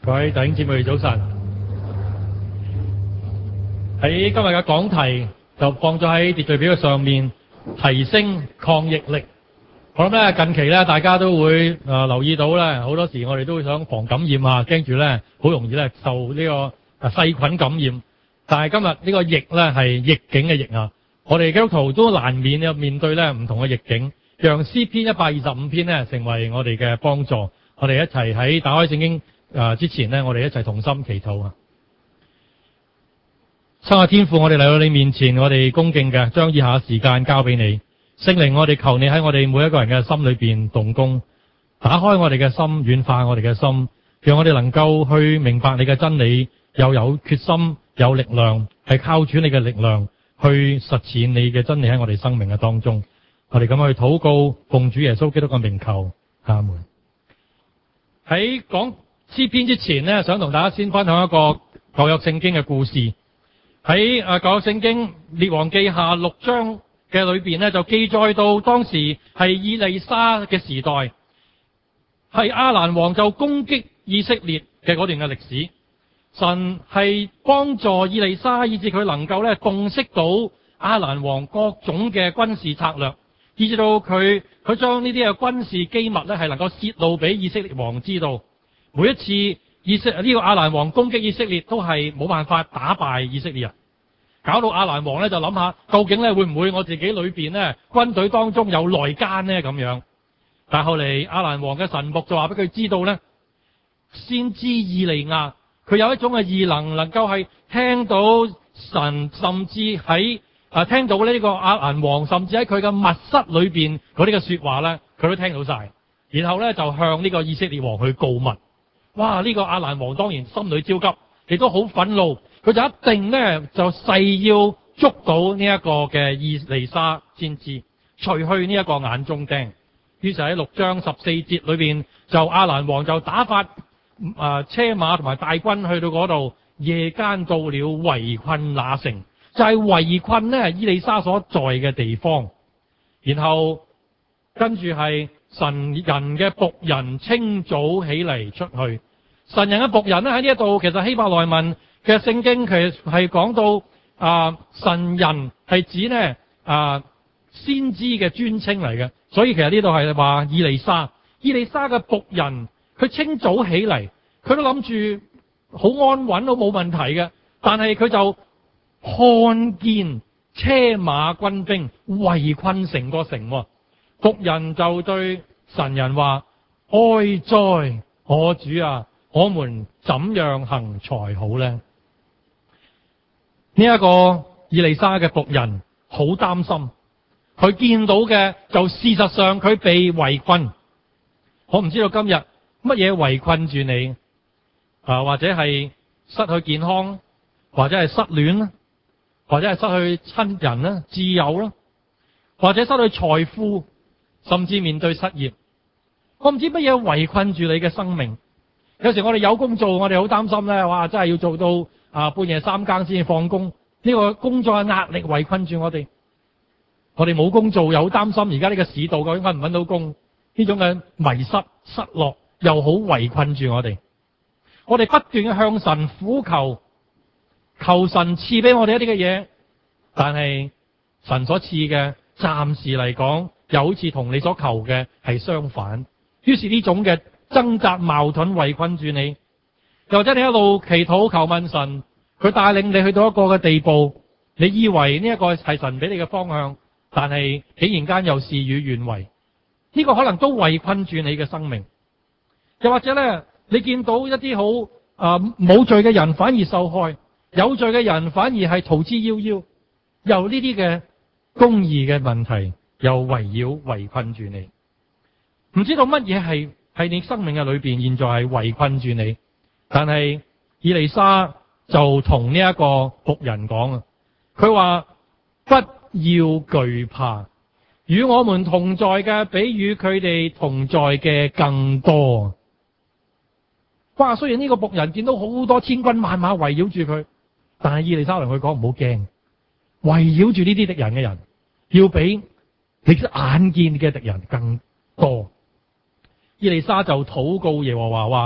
各位弟兄姊妹早晨。喺今日嘅講題就放咗喺秩序表嘅上面，提升抗逆力。我諗咧近期咧大家都會留意到咧，好多時我哋都會想防感染啊，驚住咧好容易咧受呢個細菌感染。但係今日呢個逆咧係逆境嘅逆啊，我哋基督徒都難免面對咧唔同嘅逆境，讓詩篇125篇咧成為我哋嘅幫助。我哋一齊喺打開聖經之前呢，我哋一齊同心祈禱啊！親愛天父，我哋嚟到你面前，我哋恭敬嘅將以下時間交俾你。聖靈，我哋求你喺我哋每一個人嘅心裏邊動工，打開我哋嘅心，軟化我哋嘅心，讓我哋能夠去明白你嘅真理，又有決心、有力量，係靠住你嘅力量去實踐你嘅真理喺我哋生命嘅當中。我哋咁樣去禱告，奉主耶穌基督嘅名求，阿門。喺講詩篇之前呢，想同大家先分享一個舊約聖經嘅故事。喺舊約聖經列王記下6章嘅裏邊呢，就記載到當時係以利沙嘅時代，係亞蘭王就攻擊以色列嘅嗰段嘅歷史。神係幫助以利沙，以致佢能夠咧洞悉到亞蘭王各種嘅軍事策略，以至到佢將呢啲嘅軍事機密咧係能夠泄露俾以色列王知道。每一次呢個亞蘭王攻擊以色列都係冇辦法打敗以色列人，搞到亞蘭王咧就諗下，究竟咧會唔會我自己裏邊咧軍隊當中有內奸呢？咁樣。但係後嚟亞蘭王嘅神僕就話俾佢知道咧，先知以利亞佢有一種嘅異能，能夠係聽到神，甚至喺聽到呢個亞蘭王，甚至喺佢嘅密室裏邊嗰啲嘅說話咧，佢都聽到晒。然後咧就向呢個以色列王去告密。哇！呢個亞蘭王當然心裏焦急，亦都好憤怒，佢就一定咧就誓要捉到呢一個嘅以利沙先知，除去呢一個眼中釘。於是喺6章14節裏邊，就亞蘭王就打發車馬同埋大軍去到嗰度，夜間到了圍困那城，就係圍困呢以利沙所在嘅地方。然後跟住係神人嘅僕人清早起嚟出去。神人嘅僕人咧喺呢一度，其實希伯來文嘅聖經其實係講到神人係指呢先知嘅尊稱嚟嘅，所以其實呢度係話以利沙嘅僕人，佢清早起嚟，佢都諗住好安穩都冇問題嘅，但係佢就看見車馬軍兵圍困成個城。僕人就對神人話：哀哉，我主啊，我們怎樣行才好呢？呢一個以利沙嘅僕人好擔心，佢見到嘅就事實上佢被圍困。我唔知道今日乜嘢圍困住你或者係失去健康，或者係失戀啦，或者係失去親人啦、摯友啦，或者失去財富，甚至面對失業。我唔知乜嘢圍困住你嘅生命。有時我哋有工做，我哋好擔心咧，哇！真係要做到半夜3更先至放工。呢個工作嘅壓力圍困住我哋。我哋冇工做，又好擔心而家呢個市道究竟搵唔搵到工。呢種嘅迷失、失落，又好圍困住我哋。我哋不斷嘅向神苦求，求神賜俾我哋一啲嘅嘢，但係神所賜嘅暫時嚟講，又好似同你所求嘅係相反。於是呢種嘅掙扎矛盾圍困住你，又或者你一路祈禱求問神，佢帶領你去到一個嘅地步，你以為呢一個係神俾你嘅方向，但係竟然間又事與願違。呢個可能都圍困住你嘅生命。又或者咧，你見到一啲好冇罪嘅人反而受害，有罪嘅人反而係逃之夭夭，由呢啲嘅公義嘅問題又圍繞圍困住你，唔知道乜嘢係你生命嘅裏邊，現在係圍困住你。但係以利沙就同呢一個僕人講啊，佢話不要懼怕，與我們同在嘅比與佢哋同在嘅更多。哇！雖然呢個僕人見到好多千軍萬馬圍繞住佢，但係以利沙同佢講唔好驚，圍繞住呢啲敵人嘅人，要比你眼見嘅敵人更多。以利沙就禱告耶和華話：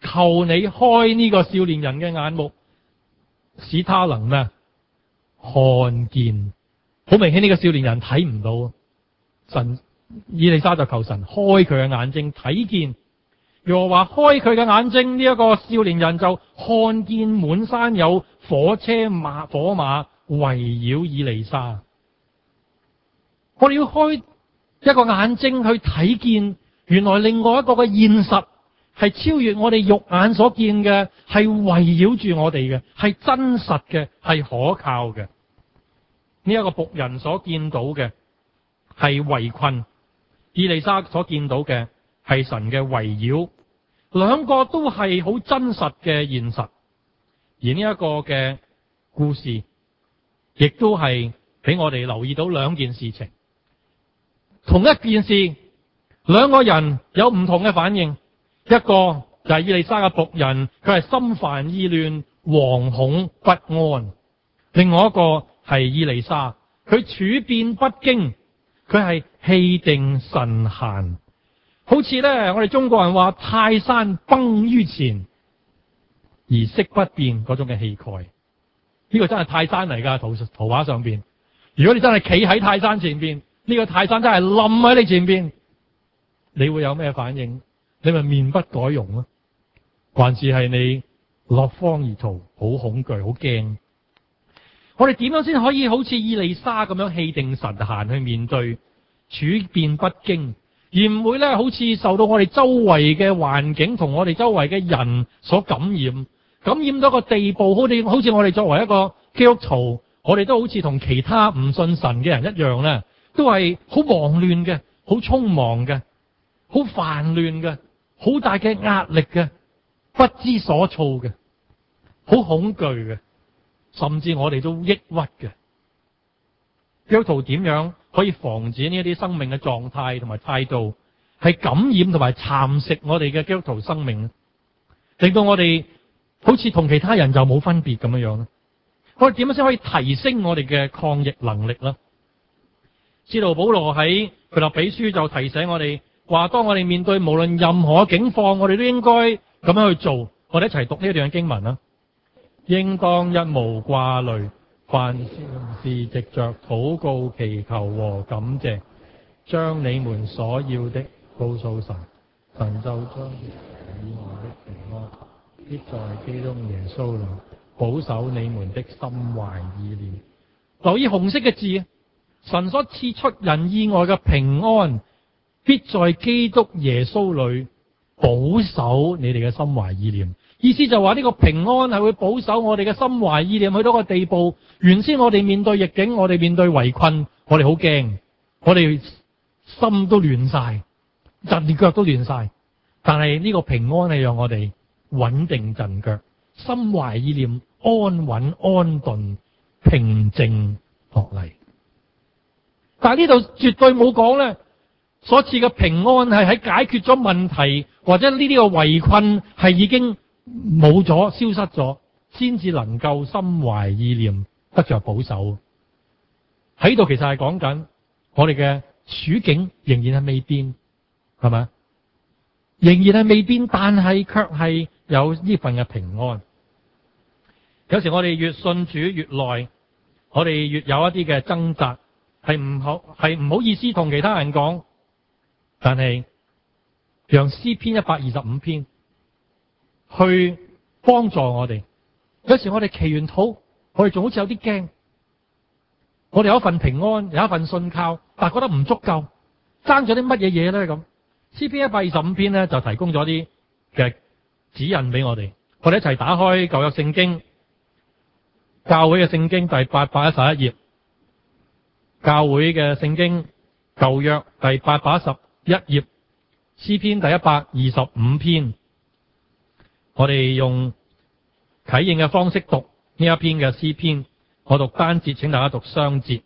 求你開呢個少年人嘅眼目，使他能咩看見。好明顯呢個少年人睇唔到，神以利沙就求神開佢嘅眼睛睇見。耶和華開佢嘅眼睛，呢一個少年人就看見滿山有火車火馬圍繞以利沙。我哋要開一個眼睛去睇見，原來另外一個嘅現實係超越我哋肉眼所見嘅，係圍繞住我哋嘅，係真實嘅，係可靠嘅。呢一個僕人所見到嘅係圍困，以利沙所見到嘅係神嘅圍繞，兩個都係好真實嘅現實。而呢一個嘅故事，亦都係俾我哋留意到兩件事情。同一件事，兩個人有唔同嘅反應。一個就係以利沙嘅僕人，佢係心煩意亂、惶恐不安；另外一個係以利沙，佢處變不驚，佢係氣定神閒，好似咧我哋中國人話泰山崩於前而色不變嗰種嘅氣概。呢個真係泰山嚟噶，圖畫上邊。如果你真係企喺泰山前邊，呢個泰山真係冧喺你前邊，你會有咩反應？你咪面不改容咯，還是係你落荒而逃，好恐懼，好驚？我哋點樣先可以好似以利沙咁樣氣定神閒去面對，處變不驚，而唔會咧好似受到我哋周圍嘅環境同我哋周圍嘅人所感染到個地步，好似我哋作為一個基督徒，我哋都好似同其他唔信神嘅人一樣咧，都係好忙亂嘅，好匆忙嘅，好煩亂嘅，好大嘅壓力嘅，不知所措嘅，好恐懼嘅，甚至我哋都抑鬱嘅。基督徒點樣可以防止呢一啲生命嘅狀態同埋態度係感染同埋蠶食我哋嘅基督徒生命呢？令到我哋好似同其他人就冇分別咁樣呢？我哋點樣先可以提升我哋嘅抗疫能力呢？使徒保羅喺腓立比書就提醒我哋話，當我哋面對無論任何境況，我哋都應該咁樣去做。我哋一齊讀呢一段經文啦。應當一無掛慮，凡事藉着禱告、祈求和感謝，將你們所要的告訴神，神就將以外的平安，必在基督耶穌裏保守你們的心懷意念。留意紅色嘅字，神所賜出人意外嘅平安，必在基督耶穌裏保守你哋嘅心懷意念。意思就話呢個平安係會保守我哋嘅心懷意念去到個地步。原先我哋面對逆境，我哋面對圍困，我哋好驚，我哋心都亂晒，陣腳都亂晒。但係呢個平安係讓我哋穩定陣腳，心懷意念安穩安頓平靜落嚟。但係呢度絕對冇講咧，所賜嘅平安係喺解決咗問題，或者呢啲嘅圍困係已經冇咗、消失咗，先至能夠心懷意念得着保守。喺度其實係講緊我哋嘅處境仍然係未變，係咪？仍然係未變，但係卻係有呢份嘅平安。有時我哋越信主越耐，我哋越有一啲嘅掙扎，係唔好意思同其他人講，但係讓詩篇125篇去幫助我哋。有時我哋祈完禱，我哋仲好似有啲驚，我哋有一份平安，有一份信靠，但係覺得唔足夠，爭咗啲乜嘢嘢咧咁。詩篇125篇咧就提供咗啲嘅指引俾我哋。我哋一齊打開舊約聖經，教會嘅聖經第811頁，教會嘅聖經舊約第811頁，詩篇第125篇。我哋用啟應嘅方式讀呢一篇嘅詩篇，我讀單節，請大家讀雙節。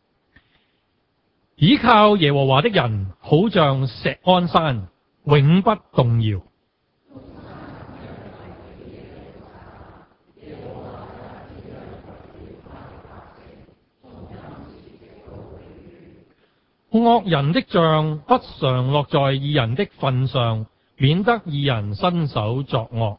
倚靠耶和華的人，好像錫安山，永不動搖。惡人的杖不常落在義人的份上， 免得義人伸手作惡。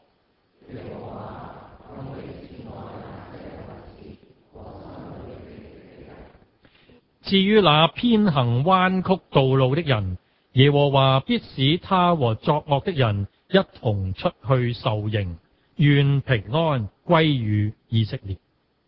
至於那偏行彎曲道路的人，耶和華必使他和作惡的人一同出去受刑，願平安歸於以色列。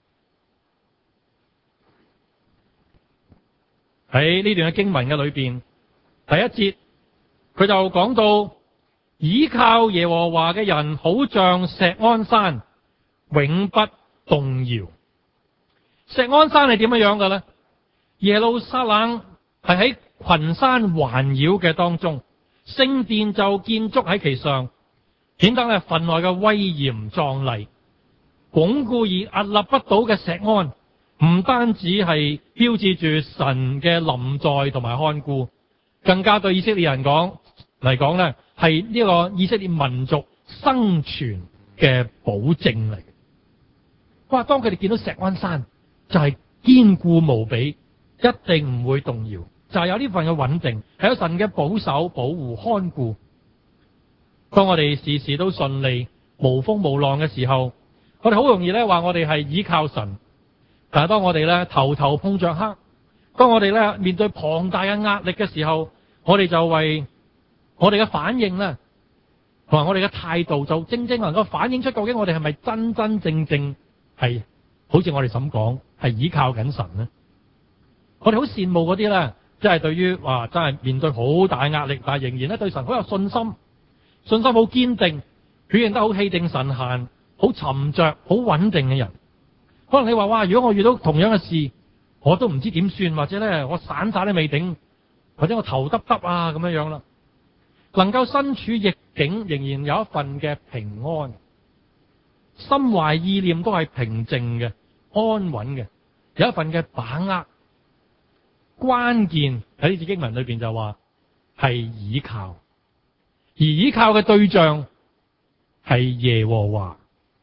喺呢段嘅經文嘅裏邊，第一節佢就講到，倚靠耶和華嘅人好像錫安山，永不動搖。錫安山係點樣嘅呢？耶路撒冷係喺群山環繞嘅當中，聖殿就建築喺其上，顯得咧分外嘅威嚴壯麗，鞏固而屹立不倒嘅錫安，唔單止係標誌住神嘅臨在同埋看顧，更加對以色列人嚟講咧，係呢個以色列民族生存嘅保證嚟。哇！當佢哋見到錫安山，就係堅固無比，一定唔會動搖，就係有呢份嘅穩定，係有神嘅保守、保護、看顧。當我哋事事都順利、無風無浪嘅時候，我哋好容易咧話我哋係倚靠神。但係當我哋咧頭頭碰着黑，當我哋咧面對龐大嘅壓力嘅時候，我哋就為我哋嘅反應咧，同埋我哋嘅態度，就正正能夠反映出究竟我哋係咪真真正正係好似我哋咁講，係倚靠緊神呢？我哋好羨慕嗰啲咧，即係對於真係面對好大壓力，但係仍然咧對神好有信心，信心好堅定，表現得好氣定神閒，好沉着、好穩定嘅人。可能你話如果我遇到同樣嘅事，我都唔知點算，或者咧我散晒都未頂，或者我頭耷耷咁樣啦。能夠身處逆境，仍然有一份嘅平安，心懷意念都係平靜嘅、安穩嘅，有一份嘅把握。關鍵喺呢節經文裏邊就話係倚靠，而倚靠嘅對象係耶和華。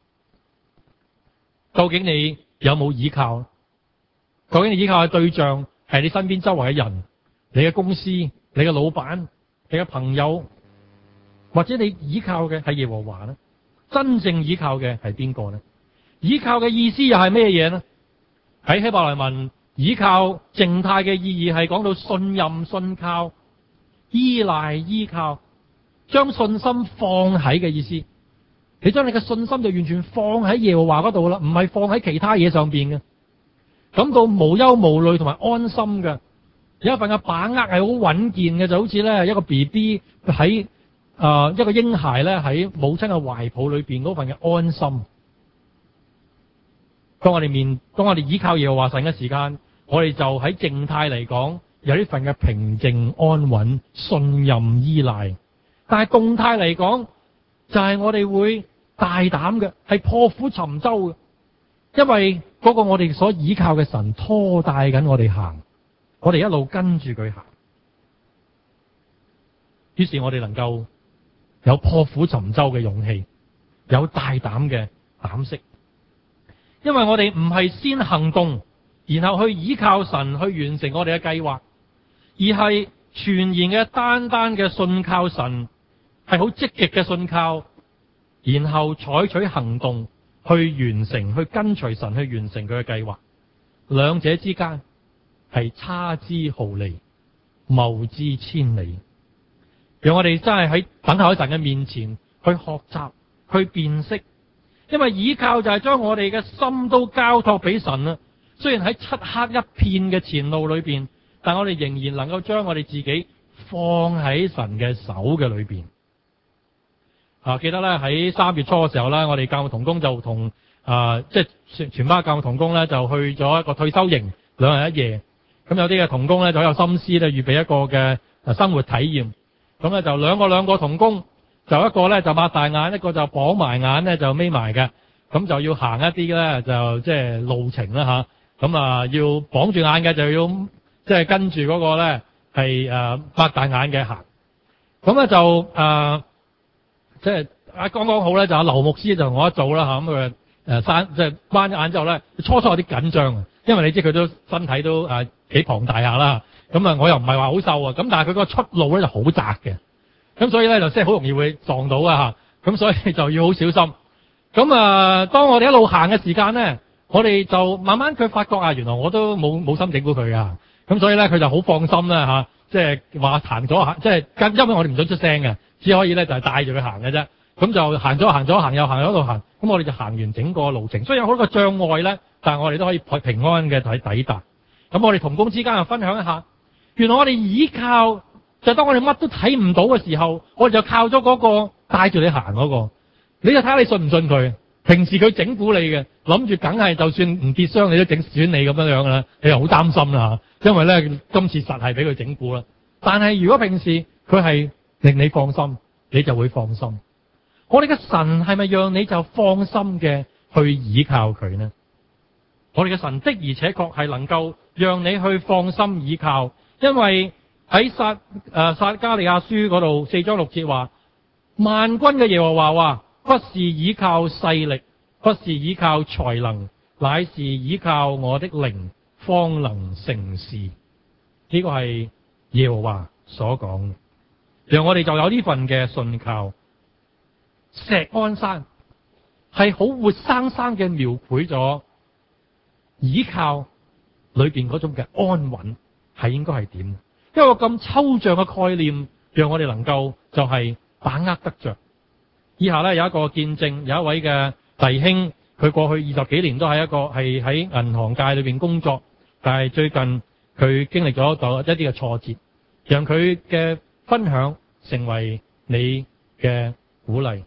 究竟你有冇倚靠？究竟你倚靠嘅對象係你身邊周圍嘅人，你嘅公司、你嘅老闆、你嘅朋友，或者你倚靠嘅係耶和華呢？真正倚靠嘅係邊個呢？倚靠嘅意思又係咩嘢呢？喺希伯來文，倚靠靜態嘅意義係講到信任、信靠、依賴、依靠，將信心放喺嘅意思。你將你嘅信心就完全放喺耶和華嗰度啦，唔係放喺其他嘢上邊嘅，感到無憂無慮同埋安心嘅，有一份嘅把握係好穩健嘅，就好似咧一個 BB 喺一個嬰孩咧喺母親嘅懷抱裏邊嗰份嘅安心。當我哋依靠耶和華神嘅時間，我哋就喺靜態嚟講有呢份嘅平靜、安穩、信任、依賴。但係動態嚟講，就係我哋會大膽嘅，係破釜沉舟嘅，因為嗰個我哋所依靠嘅神拖帶緊我哋行，我哋一路跟住佢行，於是我哋能夠有破釜沉舟嘅勇氣，有大膽嘅膽識，因為我哋唔係先行動，然後去依靠神去完成我哋嘅計劃，而係全然嘅單單嘅信靠神，係好積極嘅信靠，然後採取行動去完成，去跟隨神去完成佢嘅計劃。兩者之間係差之毫厘，謬之千里。讓我哋真係喺等候喺神嘅面前去學習，去辨識。因為倚靠就係將我哋嘅心都交託俾神啦。雖然喺漆黑一片嘅前路裏邊，但我哋仍然能夠將我哋自己放喺神嘅手嘅裏邊。記得咧喺3月初嘅時候咧，我哋教牧同工就同即係全班教牧同工咧就去咗一個退休營，2日1夜。咁有啲嘅同工咧就有心思咧預備一個嘅生活體驗。咁咧就兩個同工，就一個咧就擘大眼，一個就綁埋眼咧就眯埋嘅。咁就要行一啲咧就即係路程啦吓。咁要綁住眼嘅就要即係跟住嗰個咧係擘大眼嘅行。咁咧就即係剛剛好咧，就阿劉牧師就同我一組啦吓。咁佢即係彎咗眼之後咧，初初有啲緊張啊，因為你知佢都身體都幾龐大下啦。咁我又唔係話好瘦啊，咁但係佢個出路咧就好窄嘅。 咁所以咧就即係好容易會撞到啊嚇，咁所以就要好小心。咁當我哋一路行嘅時間咧，我哋就慢慢佢發覺原來我都冇心整蠱佢啊，咁所以咧佢就好放心啦嚇，即係話行咗行，即係因為我哋唔想出聲嘅，只可以咧就係帶住佢行嘅啫。咁就行咗行又行喺度行，咁我哋就行完整個路程。雖然有好多個障礙咧，但係我哋都可以平安嘅抵達。咁我哋同工之間就分享一下，原來我哋依靠就當我哋乜都睇唔到嘅時候，我哋就靠咗嗰個帶住你行嗰個。你就睇下你信唔信佢。平時佢整蠱你嘅，諗住梗係就算唔跌傷你都整損你咁樣樣啦，你又好擔心啦嚇，因為咧今次實係俾佢整蠱啦。但係如果平時佢係令你放心，你就會放心。我哋嘅神係咪讓你就放心嘅去倚靠佢呢？我哋嘅神的而且確係能夠讓你去放心倚靠，因為喺撒迦利亞書嗰度4章6節話，萬軍嘅耶和華話，不是倚靠勢力，不是倚靠才能，乃是倚靠我的靈，方能成事。呢個係耶和華所講，讓我哋就有呢份嘅信靠。錫安山係好活生生嘅描繪咗倚靠裏邊嗰種嘅安穩係應該係點？一個咁抽象嘅概念，讓我哋能夠就係把握得着。以下咧有一個見證，有一位嘅弟兄，佢過去20幾年都係係喺銀行界裏邊工作，但係最近佢經歷咗一啲嘅挫折，讓佢嘅分享成為你嘅鼓勵。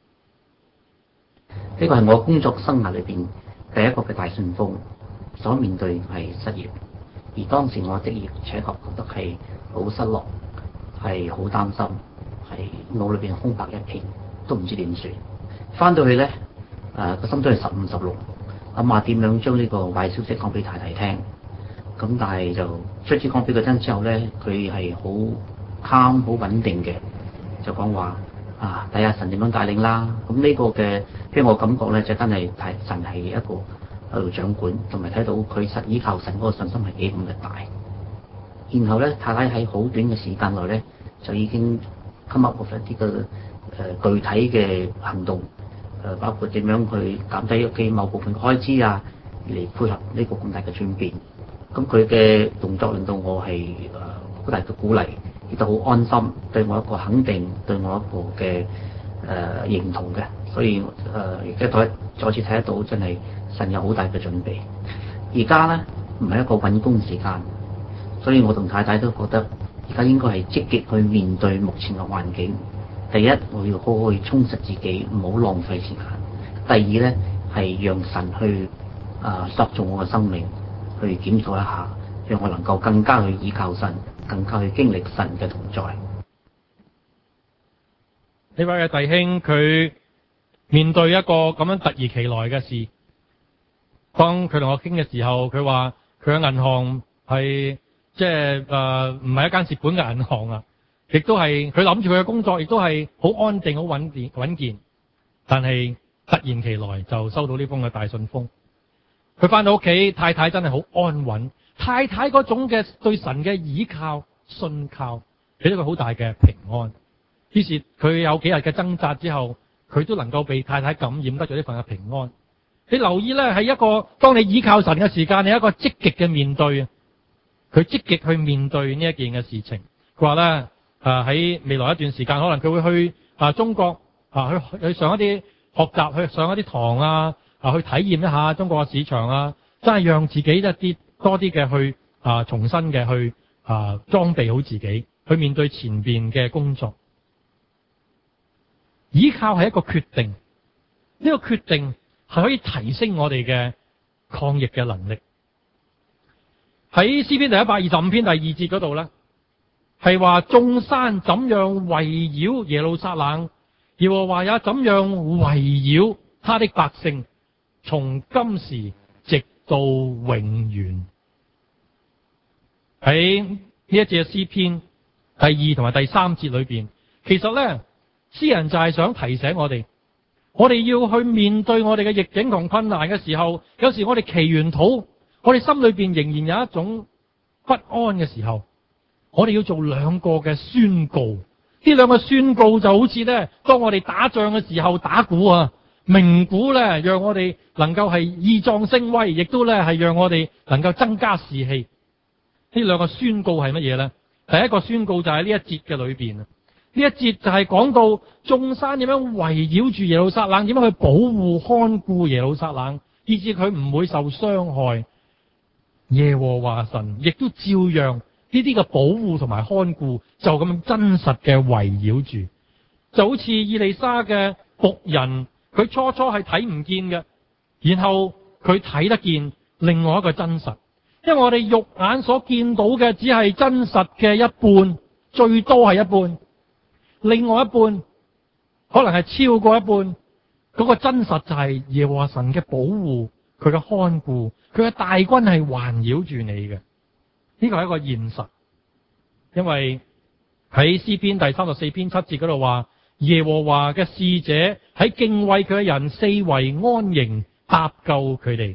呢個係我工作生涯裏邊第一個嘅大順風，所面對係失業，而當時我的而且確覺得係好失落，係好擔心，係腦裏邊空白一片，都唔知點算。翻到去咧，個心都係15、16，諗下點樣將呢個壞消息講俾太太聽。咁但係就卒之講俾佢聽之後咧，佢係好 calm 好穩定嘅，就講話睇下神點樣帶領啦。咁呢個嘅俾我感覺咧，就真係睇神係一個喺度掌管，同埋睇到佢實依靠神嗰個信心係幾咁嘅大。然後咧，太太喺好短嘅時間內咧，就已經 come up with 一啲嘅具體嘅行動，包括點樣去減低屋企某部分嘅開支嚟配合呢個咁大嘅轉變。咁佢嘅動作令到我係好大嘅鼓勵，亦都好安心，對我一個肯定，對我一個嘅認同嘅。所以亦都再次睇得到，真係神有好大嘅準備。而家咧唔係一個揾工時間，所以我同太太都覺得而家應該係積極去面對目前嘅環境。第一，我要好好去充實自己，唔好浪費時間。第二咧，係讓神去塑造我嘅生命，去檢討一下，讓我能夠更加去依靠神，更加去經歷神嘅同在。 呢位嘅弟兄，佢面對一個咁樣突如其來嘅事，當佢同我傾嘅時候，佢話佢嘅銀行係即係唔係一間蝕本嘅銀行啊，亦都係佢諗住佢嘅工作亦都係好安定好穩健，但係突然其來就收到呢封嘅大信封。佢翻到屋企，太太真係好安穩，太太嗰種嘅對神嘅倚靠信靠俾咗佢好大嘅平安。於是佢有幾日嘅掙扎之後，佢都能夠被太太感染得咗呢份嘅平安。你留意咧，係一個當你倚靠神嘅時間，你一個積極嘅面對啊，佢積極去面對呢一件嘅事情。佢話咧喺未來一段時間，可能佢會去中國去上一啲學習，去上一啲堂去體驗一下中國嘅市場真係讓自己一啲多啲嘅去重新嘅去裝備好自己，去面對前邊嘅工作。倚靠係一個決定，呢個決定係可以提升我哋嘅抗疫嘅能力。喺詩篇第125篇第2節嗰度咧，係話眾山怎樣圍繞耶路撒冷，耶和華也怎樣圍繞他的百姓，從今時直到永遠。喺呢一節詩篇第2同埋第3節裏邊，其實咧詩人就係想提醒我哋要去面對我哋嘅逆境同困難嘅時候，有時我哋祈完禱，我哋心裏邊仍然有一種不安嘅時候，我哋要做兩個嘅宣告。呢呢兩個宣告就好似咧，當我哋打仗嘅時候打鼓啊，鳴鼓咧，讓我哋能夠係義壯聲威，亦都咧係讓我哋能夠增加士氣。呢兩個宣告係乜嘢咧？第一個宣告就喺呢一節嘅裏邊啊，呢一節就係講到眾山點樣圍繞住耶路撒冷，點樣去保護看顧耶路撒冷，以致佢唔會受傷害。耶和華神亦都照樣呢啲嘅保護同埋看顧，就咁真實嘅圍繞住，就好似以利沙嘅僕人，佢初初係睇唔見嘅，然後佢睇得見另外一個真實。因為我哋肉眼所見到嘅只係真實嘅一半，最多係一半，另外一半可能係超過一半。嗰個真實就係耶和華神嘅保護，佢嘅看顧，佢嘅大軍係環繞住你嘅。呢個係一個現實。因為喺詩篇第34篇7節嗰度話，耶和華嘅使者喺敬畏佢嘅人四圍安營，搭救佢哋。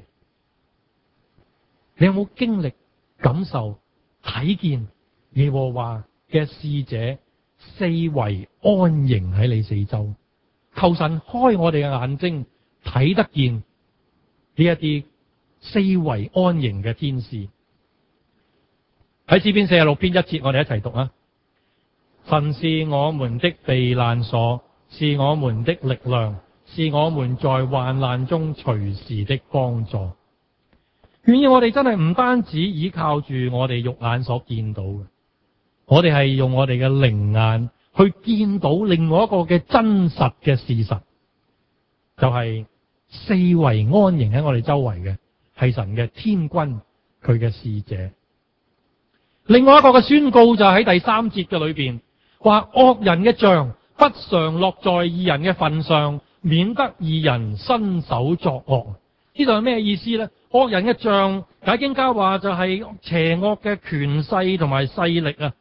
你有冇經歷、感受、睇見耶和華嘅使者四圍安營喺你四周？求神開我哋嘅眼睛，睇得見呢一啲四圍安營嘅天使。喺詩篇46篇1節，我哋一齊讀啊！神是我們的避難所，是我們的力量，是我們在患難中隨時的幫助。願意我哋真係唔單止依靠住我哋肉眼所見到嘅，我哋係用我哋嘅靈眼去見到另外一個嘅真實嘅事實，就係四圍安營喺我哋周圍嘅係神嘅天軍，佢嘅使者。另外一個嘅宣告就喺第3節嘅裏邊，話惡人嘅杖不常落在義人嘅份上，免得義人伸手作惡。呢度係咩意思呢？惡人嘅杖，解經家話就係邪惡嘅權勢同埋勢力啊，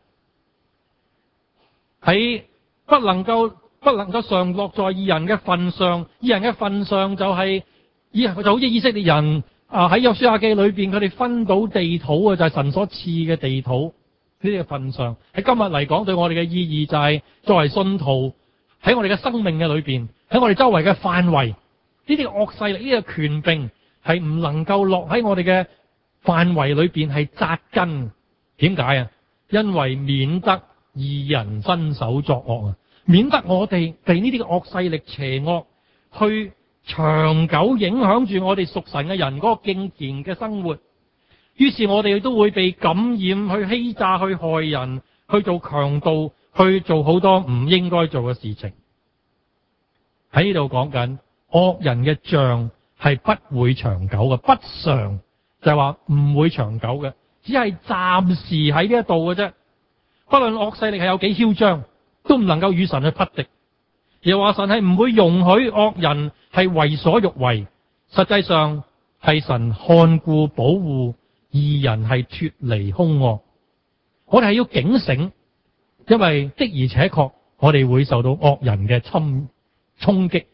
喺不能夠常落在義人嘅份上。義人嘅份上就係就好似以色列人喺約書亞記裏邊，佢哋分到地土啊，就係神所賜嘅地土。呢啲嘅份上喺今日嚟講，對我哋嘅意義就係作為信徒喺我哋嘅生命嘅裏邊，喺我哋周圍嘅範圍，呢啲惡勢力、呢啲權柄係唔能夠落喺我哋嘅範圍裏邊係紮根。點解啊？因為免得義人伸手作惡啊，免得我哋被呢啲嘅惡勢力邪惡去長久影響住我哋屬神嘅人嗰個敬虔嘅生活。於是我哋都會被感染，去欺詐，去害人，去做強盜，去做好多唔應該做嘅事情。喺呢度講緊惡人嘅杖係不會長久嘅，不常就係話唔會長久嘅，只係暫時喺呢一度嘅啫。不論惡勢力係有幾囂張，都唔能夠與神去匹敵。又話神係唔會容許惡人係為所欲為，實際上係神看顧保護義人係脫離兇惡。我哋係要警醒，因為的而且確我哋會受到惡人嘅衝擊，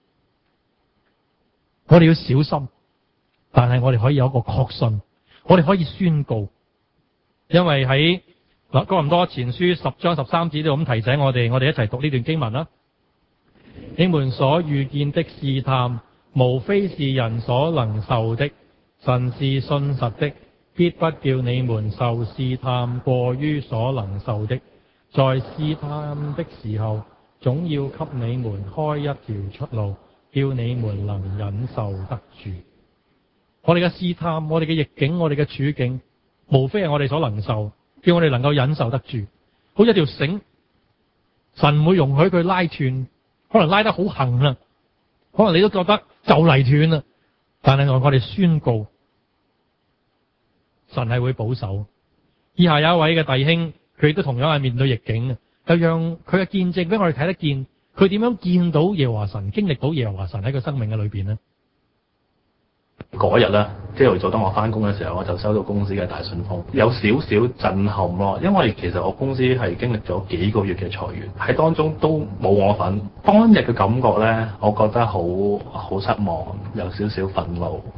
我哋要小心。但係我哋可以有一個確信，我哋可以宣告，因為喺哥林多前書10章13節都咁提醒我哋一齊讀呢段經文啦。你們所遇見的試探，無非是人所能受的，神是信實的，必不叫你們受試探過於所能受的，在試探的時候，總要給你們開一條出路，叫你們能忍受得住。我哋嘅試探，我哋嘅逆境，我哋嘅處境，無非係我哋所能受，叫我哋能夠忍受得住。好似一條繩，神唔會容許佢拉斷，可能拉得好行啦，可能你都覺得就嚟斷啦，但係我哋宣告，神係會保守。以下有一位嘅弟兄，佢亦都同樣係面對逆境，就讓佢嘅見證俾我哋睇得見，佢點樣見到耶和華神，經歷到耶和華神喺佢生命嘅裏邊呢？ 嗰日咧，朝頭早當我翻工嘅時候，我就收到公司嘅大信封，有少少震撼咯。因為其實我公司係經歷咗幾個月嘅裁員，喺當中都冇我份。當日嘅感覺咧，我覺得好失望，有少少憤怒，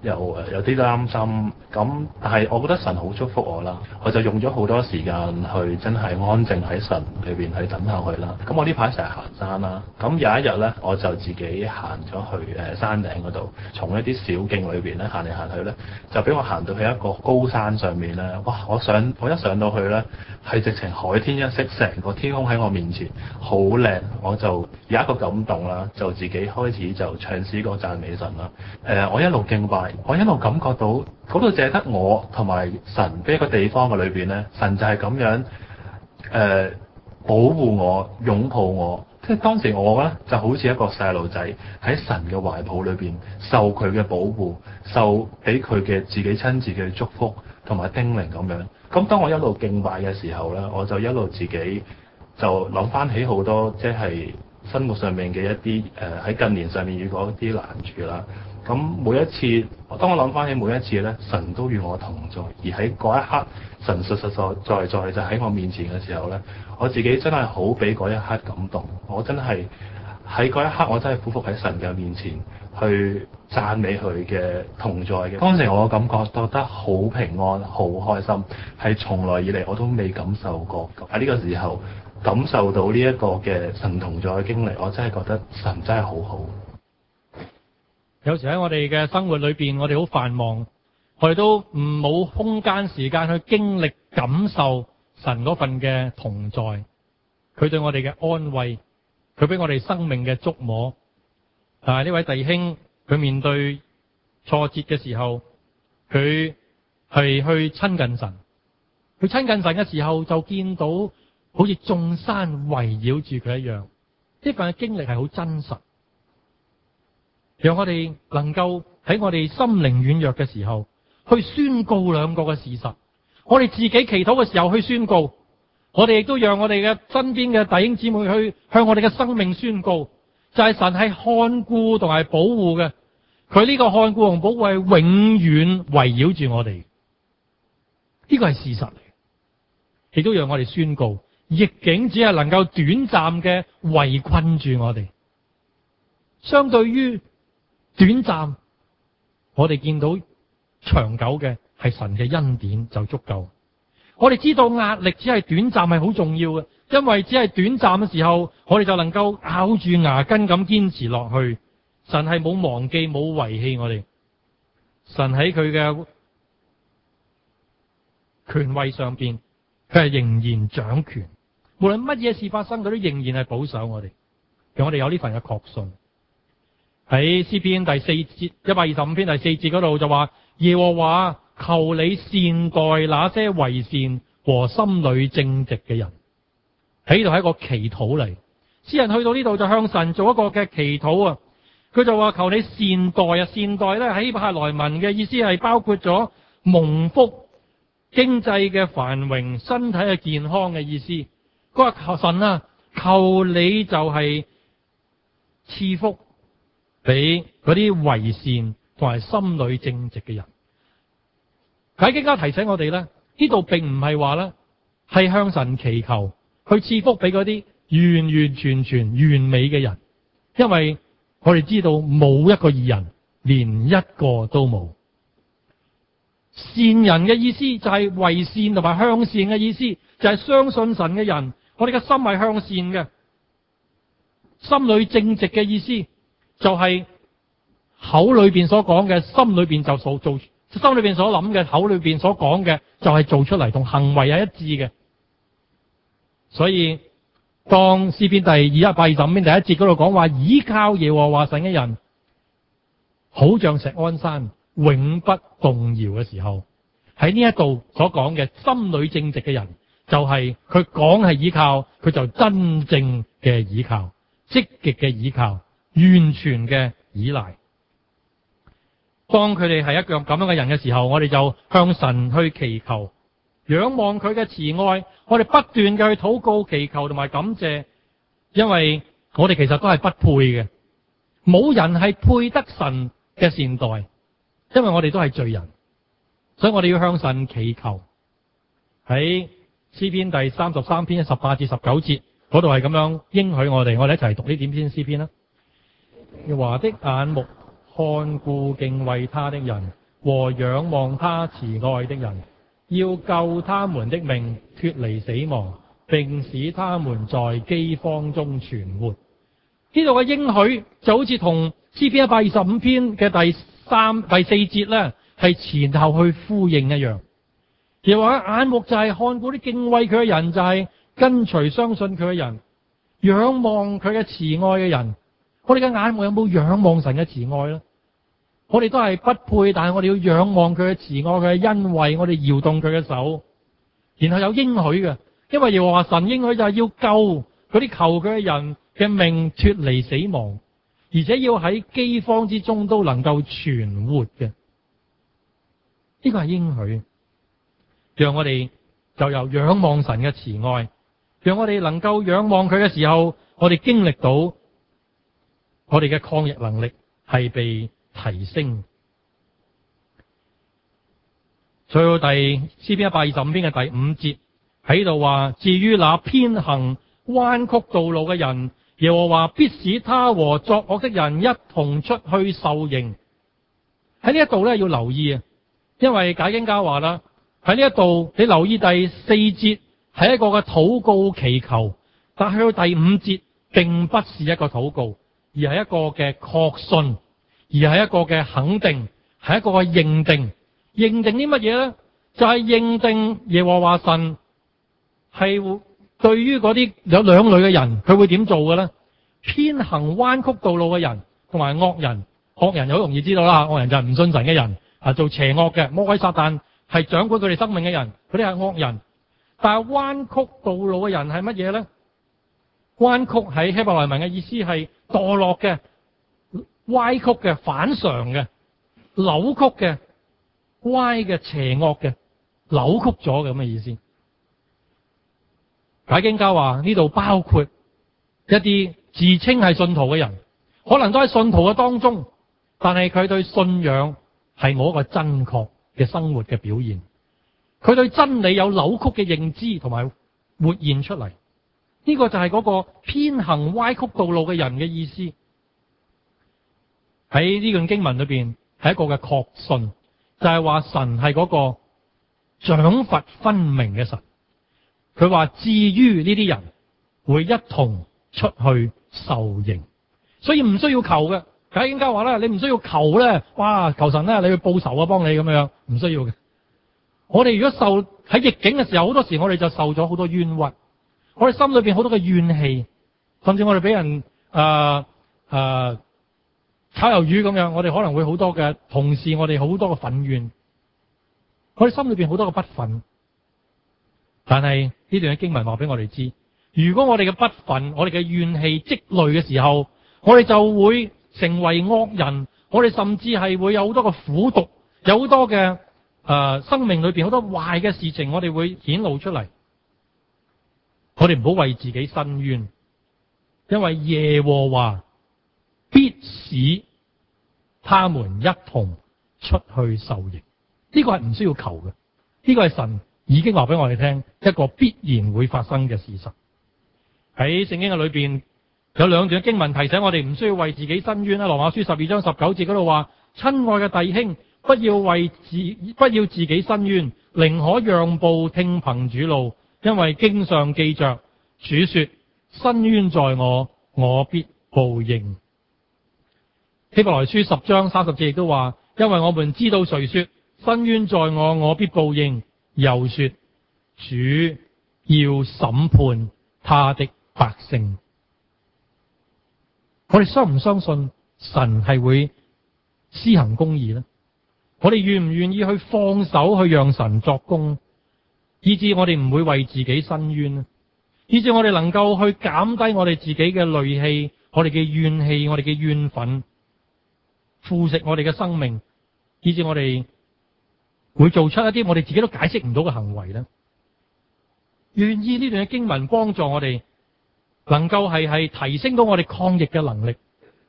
有啲擔心。咁但係我覺得神好祝福我啦，我就用咗好多時間去真係安靜喺神裏邊去等候佢啦。咁我呢排成日行山啦，咁有一日咧我就自己行咗去山頂嗰度，從一啲小徑裏邊咧行嚟行去咧，就俾我行到去一個高山上面咧，哇！我一上到去咧，係直情海天一色，成個天空喺我面前，好靚。我就有一個感動啦，就自己開始就唱詩歌讚美神啦。我一路敬拜，我一路感覺到嗰度淨係得我同埋神呢一個地方嘅裏邊咧，神就係咁樣保護我、擁抱我。即係當時我咧就好似一個細路仔喺神嘅懷抱裏邊，受佢嘅保護，受俾佢嘅自己親自嘅祝福同埋叮嚀咁樣。咁當我一路敬拜嘅時候咧，我就一路自己就諗翻起好多即係生活上面嘅一啲喺近年上面遇過一啲難處啦。咁每一次，當我諗翻起每一次咧，神都與我同在，而喺嗰一刻，神實實在在就喺我面前嘅時候咧，我自己真係好俾嗰一刻感動。我真係喺嗰一刻，我真係俯伏喺神嘅面前去讚美佢嘅同在嘅。當時我感覺得好平安、好開心，係從來以嚟我都未感受過。喺呢個時候感受到呢一個嘅神同在嘅經歷，我真係覺得神真係好好。 有時喺我哋嘅生活裏邊，我哋好繁忙，我哋都冇空間時間去經歷感受神嗰份嘅同在，佢對我哋嘅安慰，佢俾我哋生命嘅觸摸。但係呢位弟兄，佢面對挫折嘅時候，佢係去親近神，佢親近神嘅時候就見到好似眾山圍繞住佢一樣，呢份嘅經歷係好真實。讓我哋能夠喺我哋心靈軟弱嘅時候，去宣告兩個嘅事實。我哋自己祈禱嘅時候去宣告，我哋亦都讓我哋嘅身邊嘅弟兄姊妹去向我哋嘅生命宣告，就係神係看顧同埋保護嘅。佢呢個看顧同保護係永遠圍繞住我哋，呢個係事實嚟。亦都讓我哋宣告，逆境只係能夠短暫嘅圍困住我哋，相對於短暫，我哋見到長久嘅係神嘅恩典就足夠。我哋知道壓力只係短暫係好重要嘅，因為只係短暫嘅時候，我哋就能夠咬住牙根咁堅持落去。神係冇忘記冇遺棄我哋，神喺佢嘅權位上邊，佢係仍然掌權。無論乜嘢事發生，佢都仍然係保守我哋，讓我哋有呢份嘅確信。喺詩篇第4節125篇第4節嗰度就話，耶和華，求你善待那些為善和心裏正直嘅人。喺呢度係一個祈禱嚟，詩人去到呢度就向神做一個嘅祈禱啊。佢就話，求你善待啊，善待咧喺希伯來文嘅意思係包括咗蒙福、經濟嘅繁榮、身體嘅健康嘅意思。佢話，求神啊，求你就係賜福俾嗰啲為善同埋心裏正直嘅人。佢更加提醒我哋咧，呢度並唔係話咧係向神祈求去賜福俾嗰啲完完全全完美嘅人，因為我哋知道冇一個義人，連一個都冇。善人嘅意思就係為善同埋向善嘅意思，就係相信神嘅人。我哋嘅心係向善嘅，心裏正直嘅意思就係口裏邊所講嘅，心裏邊就所做，心裏邊所諗嘅，口裏邊所講嘅就係做出嚟，同行為係一致嘅。所以當詩篇第225篇第1節嗰度講話，倚靠耶和華神嘅人，好像錫安山，永不動搖嘅時候，喺呢一度所講嘅心裏正直嘅人，就係佢講係倚靠，佢就真正嘅倚靠，積極嘅倚靠，完全嘅依賴。當佢哋係一個咁樣嘅人嘅時候，我哋就向神去祈求，仰望佢嘅慈愛，我哋不斷嘅去禱告、祈求同埋感謝，因為我哋其實都係不配嘅，冇人係配得神嘅善待，因為我哋都係罪人，所以我哋要向神祈求。喺詩篇第33篇18至19節嗰度係咁樣應許我哋，我哋一齊讀呢點篇詩篇啦。耶和華的眼目看顧敬畏他的人和仰望他慈愛的人，要救他們的命脫離死亡，並使他們在饑荒中存活。呢度嘅應許就好似同詩篇125篇嘅第4節咧，係前後去呼應一樣。又話眼目就係看顧啲敬畏佢嘅人，就係跟隨相信佢嘅人，仰望佢嘅慈愛嘅人。我哋嘅眼目有冇仰望神嘅慈愛咧？我哋都係不配，但係我哋要仰望佢嘅慈愛，佢嘅恩惠，我哋搖動佢嘅手，然後有應許嘅。因為耶和華神應許就係要救嗰啲求佢嘅人嘅命脫離死亡，而且要喺饑荒之中都能夠存活嘅。呢個係應許，讓我哋就由仰望神嘅慈愛，讓我哋能夠仰望佢嘅時候，我哋經歷到我哋嘅抗逆能力係被提升。所以到詩篇125篇嘅第5節喺度話，至於那偏行彎曲道路嘅人，耶和華必使他和作惡的人一同出去受刑。喺呢一度咧要留意啊，因為解經家話啦，喺呢一度你留意第4節係一個嘅禱告祈求，但去到第5節並不是一個禱告，而係一個嘅確信，而係一個嘅肯定，係一個嘅認定。認定啲乜嘢咧？就係認定耶和華神係對於嗰啲有兩類嘅人，佢會點做嘅咧？偏行彎曲道路嘅人同埋惡人。惡人就好容易知道啦，惡人就係唔信神嘅人啊，做邪惡嘅魔鬼撒旦係掌管佢哋生命嘅人，嗰啲係惡人。但係彎曲道路嘅人係乜嘢咧？彎曲喺希伯來文嘅意思係墮落嘅、歪曲嘅、反常嘅、扭曲嘅、歪嘅、邪惡嘅、扭曲咗嘅咁嘅意思。解經家話呢度包括一啲自稱係信徒嘅人，可能都喺信徒嘅當中，但係佢對信仰係冇一個真確嘅生活嘅表現，佢對真理有扭曲嘅認知同埋活現出嚟。呢個就係嗰個偏行歪曲道路嘅人嘅意思。喺呢段經文裏邊係一個嘅確信，就係話神係嗰個獎罰分明嘅神。佢話至於呢啲人會一同出去受刑，所以唔需要求嘅。解經家話咧，你唔需要求咧，哇，求神咧，你去報仇啊，幫你咁樣，唔需要嘅。我哋如果受喺逆境嘅時候，好多時我哋就受咗好多冤屈，我哋心裏邊好多嘅怨氣，甚至我哋俾人炒魷魚咁樣，我哋可能會好多嘅同事，我哋好多嘅憤怨，我哋心裏邊好多嘅不忿。但係呢段嘅經文話俾我哋知，如果我哋嘅不忿，我哋嘅怨氣積累嘅時候，我哋就會成為惡人，我哋甚至係會有好多嘅苦毒，有好多嘅生命裏邊好多壞嘅事情，我哋會顯露出嚟。我哋唔好為自己申冤，因為耶和華必使他們一同出去受刑。呢個係唔需要求嘅，呢個係神已經話俾我哋聽一個必然會發生嘅事實。喺聖經嘅裏邊有兩段經文提醒我哋唔需要為自己申冤啦。羅馬書12章19節嗰度話：親愛嘅弟兄，不要自己申冤，寧可讓步聽憑主怒，因為經上記着主說：申冤在我，我必報應。希伯來書10章30節亦都話：因為我們知道誰說申冤在我，我必報應，又說主要審判他的百姓。我哋相唔相信神係會施行公義呢？我哋願唔願意去放手去讓神作工，以致我哋唔會為自己申冤呢？以致我哋能夠去減低我哋自己嘅戾氣、我哋嘅怨氣、我哋嘅怨憤，腐蝕我哋嘅生命，以致我哋會做出一啲我哋自己都解釋唔到嘅行為呢？願意呢段嘅經文幫助我哋能夠係提升到我哋抗逆嘅能力。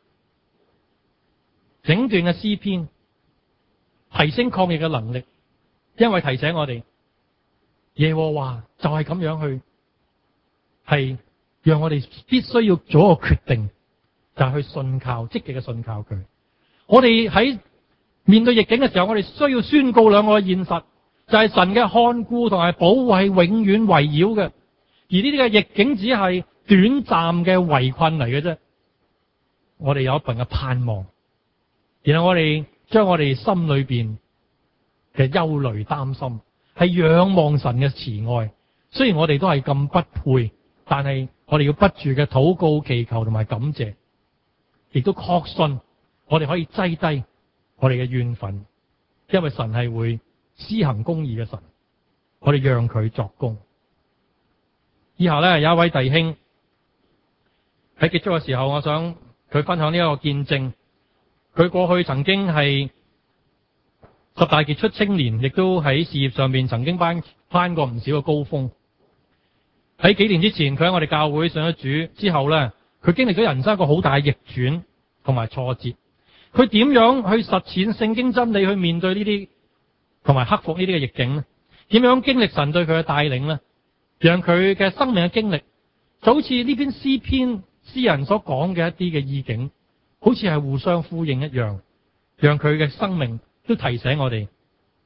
整段嘅詩篇提升抗逆嘅能力，因為提醒我哋耶和華就係咁樣去，係讓我哋必須要做一個決定，就係去信靠，積極嘅信靠佢。 我哋喺面對逆境嘅時候，我哋需要宣告兩個現實，就係神嘅看顧同埋保護係永遠圍繞嘅，而呢啲嘅逆境只係短暫嘅圍困嚟嘅啫。我哋有一份嘅盼望，然後我哋將我哋心裏邊嘅憂慮、擔心，係仰望神嘅慈愛。雖然我哋都係咁不配，但係我哋要不住嘅禱告、祈求同埋感謝，亦都確信我哋可以擠低我哋嘅怨憤，因為神係會施行公義嘅神，我哋讓佢作工。以後咧，有一位弟兄喺結束嘅時候，我想佢分享呢一個見證。佢過去曾經係10大傑出青年，亦都喺事業上面曾經攀過唔少嘅高峰。喺幾年之前，佢喺我哋教會上咗主之後咧，佢經歷咗人生一個好大嘅逆轉同埋挫折。佢點樣去實踐聖經真理，去面對呢啲同埋克服呢啲嘅逆境呢？點樣經歷神對佢嘅帶領呢？讓佢嘅生命嘅經歷就好似呢篇詩篇詩人所講嘅一啲嘅意境，好似係互相呼應一樣，讓佢嘅生命都提醒我哋。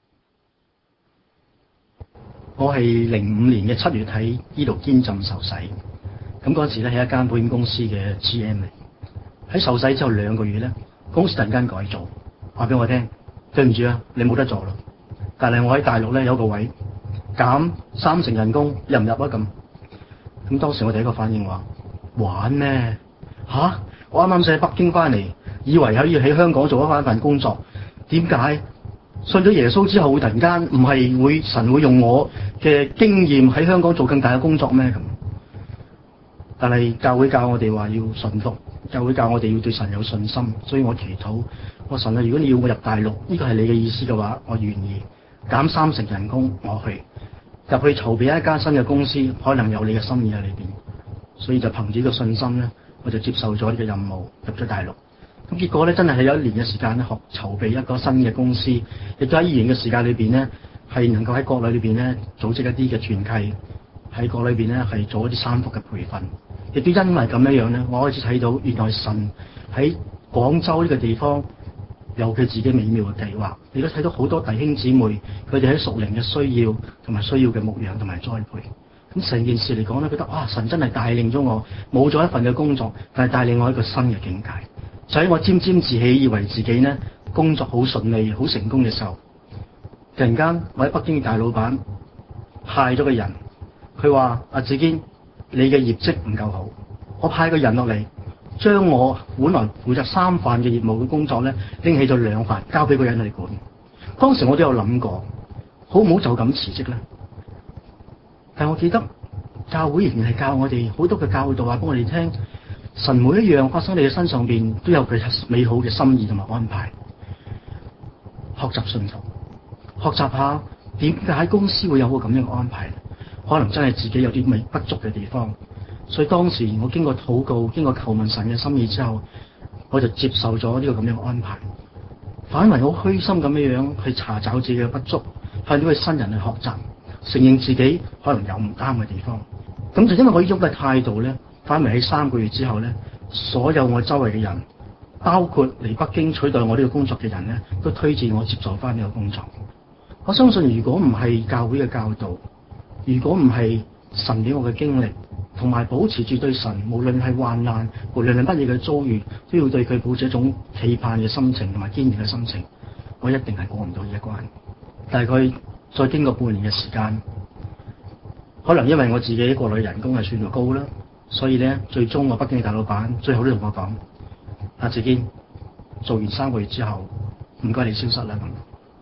我係05年嘅7月喺呢度堅浸受洗，咁嗰陣時咧係一間保險公司嘅 GM 嚟。喺受洗之後2個月咧，公司突然間改組，話俾我聽，對唔住啊，你冇得做啦。但係我喺大陸咧有個位減30%人工，入唔入啊咁？咁當時我第一個反應話：玩咩？吓？我啱啱先喺北京翻嚟，以為可以喺香港做一份工作，點解信咗耶穌之後會突然間唔係會神會用我嘅經驗喺香港做更大嘅工作咩咁？但係教會教我哋話要順服，教會教我哋要對神有信心，所以我祈禱，我神啊，如果你要我入大陸，呢個係你嘅意思嘅話，我願意減30%人工，我去入去籌備一間新嘅公司，可能有你嘅心意喺裏邊，所以就憑住呢個信心咧，我就接受咗呢個任務，入咗大陸。咁結果咧，真係有1年嘅時間咧，籌備一個新嘅公司，亦都喺2年嘅時間裏邊咧，係能夠喺國內裏邊咧組織一啲嘅團契，喺國裏邊咧係做一啲3福嘅培訓，亦都因為咁樣樣咧，我開始睇到原來神喺廣州呢個地方有佢自己美妙嘅計劃，亦都睇到好多弟兄姊妹佢哋喺屬靈嘅需要同埋需要嘅牧養同埋栽培。咁成件事嚟講咧，覺得哇，神真係帶領咗我，冇咗一份嘅工作，但係帶領我一個新嘅境界。就喺我沾沾自喜，以為自己呢工作好順利、好成功嘅時候，突然間我喺北京嘅大老闆派咗個人，佢話：阿志堅，你嘅業績唔夠好，我派個人落嚟，將我本來負責3份嘅業務嘅工作咧，拎起咗2份，交俾個人嚟管。當時我都有諗過，好唔好就咁辭職咧？但我記得教會仍然係教我哋好多嘅教導，話俾我哋聽。神每一樣發生喺你嘅身上邊，都有佢美好嘅心意同埋安排。學習信服，學習下點解公司會有個咁樣嘅安排。可能真係自己有啲不足嘅地方，所以當時我經過禱告、經過求問神嘅心意之後，我就接受咗呢個咁樣嘅安排。反為好虛心咁樣去查找自己嘅不足，向呢位新人去學習，承認自己可能有唔啱嘅地方。咁就因為我呢種嘅態度咧。翻嚟喺3個月之後咧，所有我周圍嘅人，包括嚟北京取代我呢個工作嘅人咧，都推薦我接受翻呢個工作。我相信如果唔係教會嘅教導，如果唔係神俾我嘅經歷，同埋保持住對神，無論係患難，無論係乜嘢嘅遭遇，都要對佢抱住一種期盼嘅心情同埋堅定嘅心情，我一定係過唔到呢一關。大概再經過半年嘅時間，可能因為我自己喺國內人工係算到高啦。所以咧，最終我北京嘅大老闆最後都同我講：阿志堅，做完3個月之後，唔該你消失啦咁。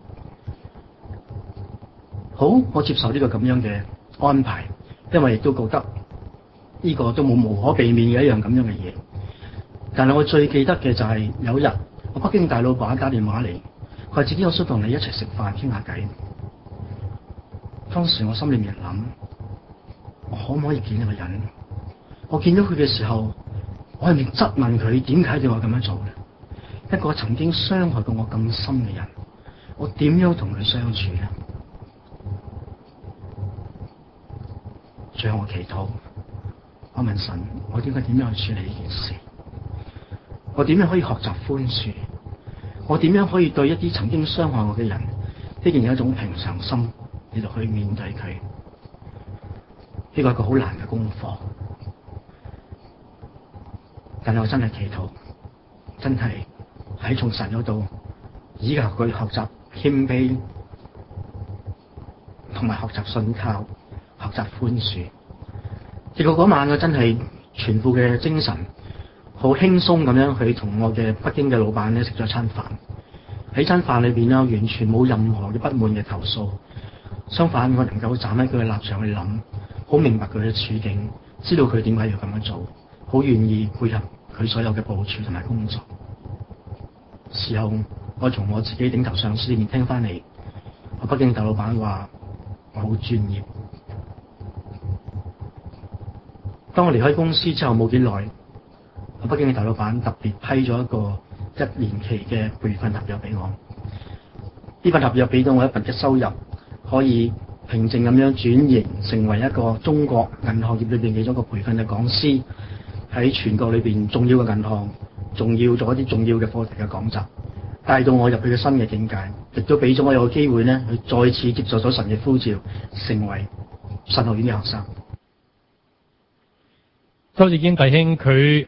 好，我接受呢個咁樣嘅安排，因為亦都覺得呢個都冇無可避免嘅一樣咁樣嘅嘢。但係我最記得嘅就係有一日，我北京大老闆打電話嚟，佢話：志堅，我想同你一齊食飯傾下偈。當時我心裏面諗：我可唔可以見呢個人？我見到佢嘅時候，我係咪質問佢點解要我咁樣做咧？一個曾經傷害過我咁深嘅人，我點樣同佢相處咧？最後我祈禱，我問神：我應該點樣去處理呢件事？我點樣可以學習寬恕？ 我點樣可以對一啲曾經傷害我嘅人，依然有一種平常心嚟到去面對佢？呢個係一個好難嘅功課，但係我真係祈禱，真係喺從神嗰度依靠佢學習謙卑，同埋學習信靠，學習寬恕。結果嗰晚我真係全副嘅精神，好輕鬆咁樣去同我嘅北京嘅老闆咧食咗餐飯。喺餐飯裏邊咧，完全冇任何嘅不滿嘅投訴，相反我能夠站喺佢嘅立場去諗，好明白佢嘅處境，知道佢點解要咁樣做，好願意配合佢所有嘅部署同埋工作。事後我從我自己頂頭上司裏面聽翻嚟，我北京大老闆話我好專業。當我離開公司之後冇幾耐，我北京嘅大老闆特別批咗一個1年期嘅培訓合約俾我。呢份合約俾到我一份嘅收入，可以平靜咁樣轉型成為一個中國銀行業裏邊嘅一個培訓嘅講師，喺全國裏邊重要嘅銀行，仲要做一啲重要嘅課題嘅講習，帶到我入去嘅新嘅境界，亦都俾咗我有個機會咧，去再次接受咗神嘅呼召，成為神學院嘅學生。 周志堅弟兄佢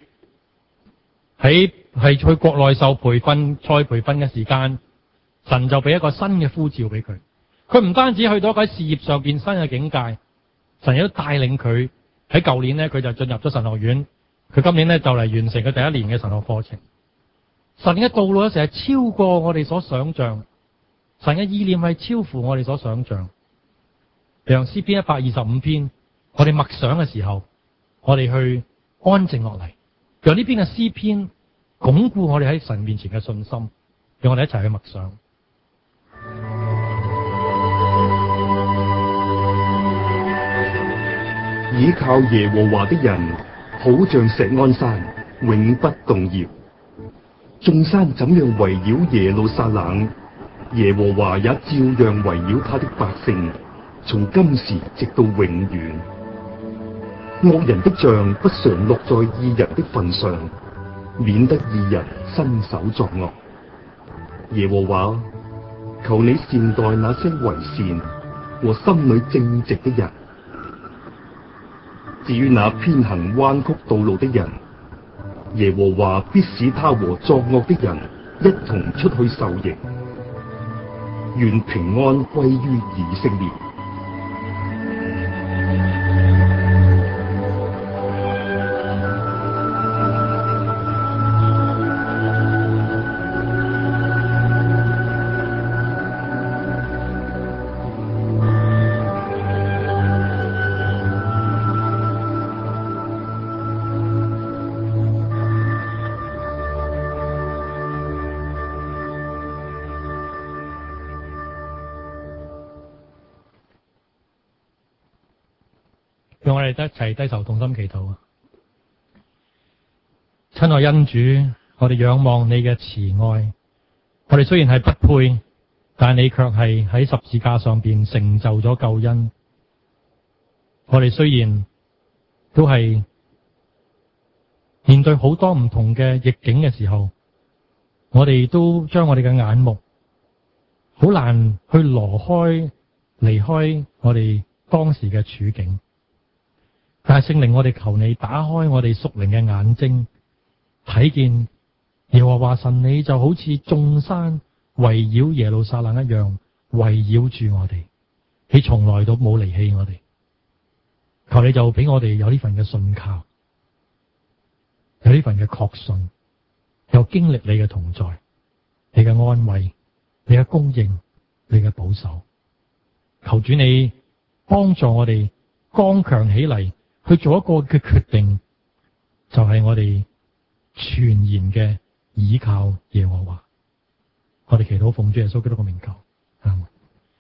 係去國內受培訓、再培訓嘅時間，神就俾一個新嘅呼召俾佢。佢唔單止去到一個喺事業上邊新嘅境界，神亦都帶領佢喺舊年咧，佢就進入咗神學院。佢今年咧就嚟完成佢第1年嘅神學課程。神嘅道路有時係超過我哋所想象，神嘅意念係超乎我哋所想象。讓詩篇125篇，我哋默想嘅時候，我哋去安靜落嚟，讓呢篇嘅詩篇鞏固我哋喺神面前嘅信心，讓我哋一齊去默想。 倚靠耶和華的人，好像錫安山，永不動搖。眾山怎樣圍繞耶路撒冷，耶和華也照樣圍繞他的百姓，從今時直到永遠。惡人的杖不常落在義人的份上，免得義人伸手作惡。耶和華，求你善待那些為善和心裏正直的人。至於那偏行彎曲道路的人，耶和華必使他和作惡的人一同出去受刑。願平安歸於以色列。 讓我哋一齊低頭同心祈禱啊！親愛恩主，我哋仰望你嘅慈愛。我哋雖然係不配，但你卻係喺十字架上邊成就咗救恩。我哋雖然都係面對好多唔同嘅逆境嘅時候，我哋都將我哋嘅眼目好難去離開我哋當時嘅處境。但係聖靈，我哋求你打開我哋屬靈嘅眼睛，睇見耶和華神你就好似眾山圍繞耶路撒冷一樣圍繞住我哋，你從來都冇離棄我哋。求你就俾我哋有呢份嘅信靠，有呢份嘅確信，有經歷你嘅同在，你嘅安慰，你嘅供應，你嘅保守。求主你幫助我哋剛強起嚟，去做一個嘅決定，就係我哋全然嘅倚靠耶和華。我哋祈禱奉主耶穌基督嘅名求，阿門。